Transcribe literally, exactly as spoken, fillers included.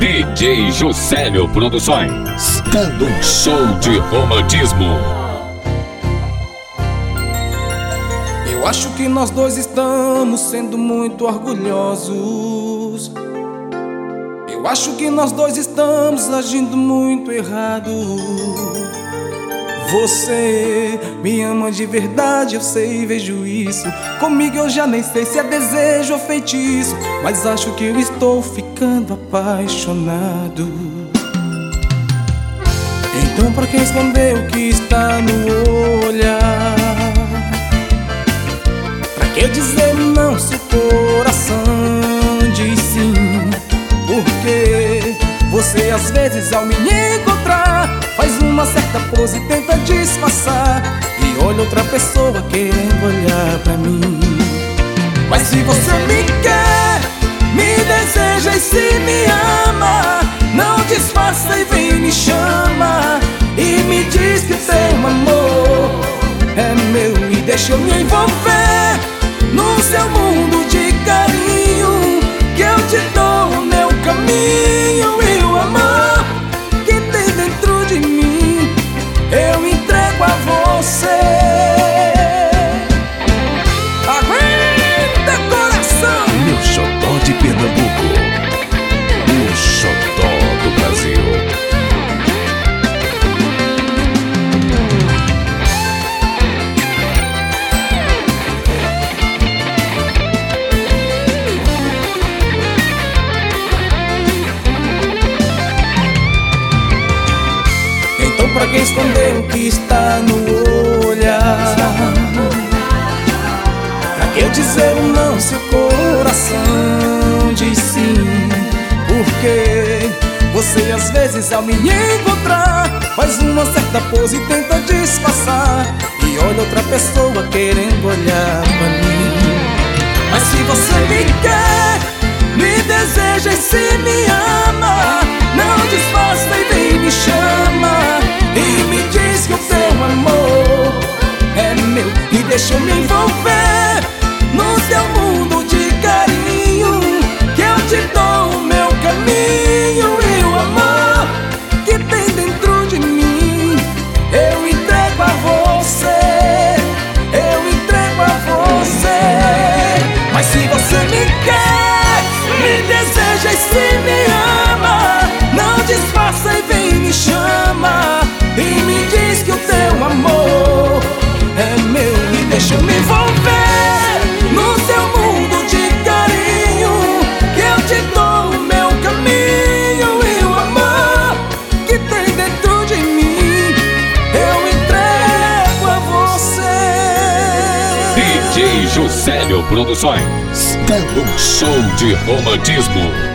D J Juscelio Produções, dando um show de romantismo. Eu acho que nós dois estamos sendo muito orgulhosos. Eu acho que nós dois estamos agindo muito errado. Você me ama de verdade, eu sei, vejo isso. Comigo eu já nem sei se é desejo ou feitiço, mas acho que eu estou ficando apaixonado. Então pra que esconder o que está no olhar? Pra que dizer não se o coração diz sim? Porque você às vezes ao me encontrar faz uma certa pose e tenta disfarçar, e olha outra pessoa querendo olhar pra mim. Mas se você me quer, me deseja e se me ama, não disfarça e vem me chama e me diz que teu amor é meu e deixa eu me envolver no seu mundo de carinho, que eu te dou o meu caminho e o amor que tem dentro de mim eu entrego a você. Aguenta, coração! Meu xodó de Pernambuco, o xodó do Brasil. Pra que esconder o que está no olhar? Pra que eu dizer um não se o coração diz sim? Porque você às vezes ao me encontrar faz uma certa pose e tenta disfarçar, e olha outra pessoa querendo olhar pra mim. Mas se você me quer, me deseja e se me ama, não disfarça e vem me chama e me diz que o teu amor é meu e deixa eu me envolver no seu mundo de carinho, que eu te dou o meu caminho e o amor que tem dentro de mim eu entrego a você, eu entrego a você. Mas se você me quer, me deseja e se me ama, não disfarça e vem me chama e me diz que o teu amor é meu e deixa eu me envolver no seu mundo de carinho, que eu te dou o meu caminho e o amor que tem dentro de mim eu entrego a você. D J Juscelio Produções, dando um show de romantismo.